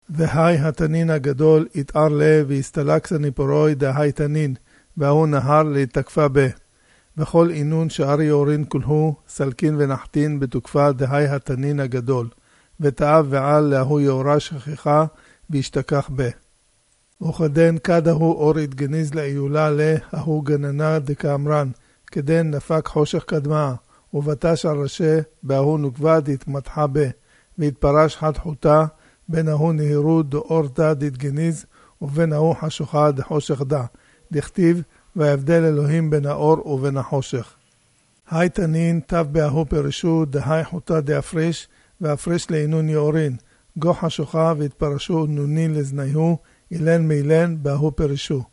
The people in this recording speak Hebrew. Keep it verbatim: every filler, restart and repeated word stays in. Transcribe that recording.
והי התנין הגדול התאר לה והסתלקסה ניפורוי דהי תנין, והוא נהר להתקפה בה. וכל אינון שאר יורין כולהו, סלקין ונחתין בתוקפה דהי התנין הגדול, ותאב ועל להוא יאורה שכיחה, והשתכח בה. וכדן כדהו אור התגניז לאיולה לה, ההוא גננה דקאמרן, כדן נפק חושך קדמה, ובטש על ראשי, בהוא נוקבה דתמתחה בה, והתפרש חד חוטה, בין ההוא נהירו דאור דה דתגניז, ובין ההוא חשוכה דחושך דה, דכתיב, וההבדל אלוהים בין האור ובין החושך. היי תנין תב בהוא פרשו דהי חוטה דאפריש, ואפריש לעינון יאורין, גו חשוכה והתפרשו נונין לזניהו, אילן מילן בהוא פרשו.